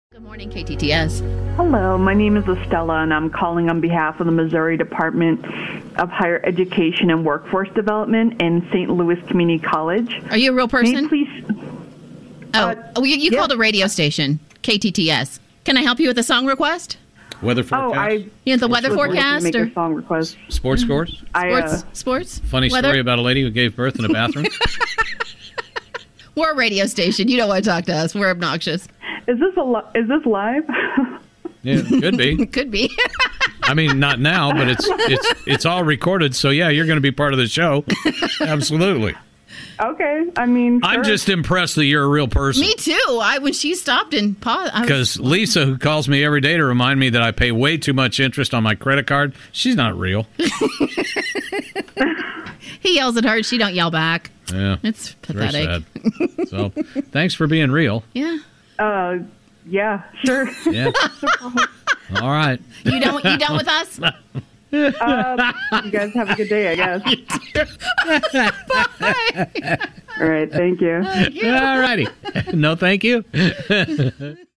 Good morning, KTTS. Hello, my name is Estella, and I'm calling on behalf of the Missouri Department of Higher Education and Workforce Development in St. Louis Community College. Are you a real person? May I please? You called a radio station, KTTS. Can I help you with a song request? Weather forecast? The weather forecast? Make Or a song request. Sports scores? Sports? Funny Weather? story about a lady who gave birth in a bathroom? We're a radio station. You don't want to talk to us. We're obnoxious. Is this live? Yeah, could be. Could be. I mean, not now, but it's all recorded. So, yeah, you're going to be part of the show. Absolutely. Okay, I mean, I'm sure. just impressed that you're a real person. Me too. When she stopped and paused. Because Lisa, who calls me every day to remind me that I pay way too much interest on my credit card, she's not real. He yells at her. She don't yell back. Yeah. It's pathetic. Very sad. So, thanks for being real. Yeah. Yeah, sure. Yeah. All right. You done with us? You guys have a good day, I guess. Bye. All right, thank you. All righty. No, thank you.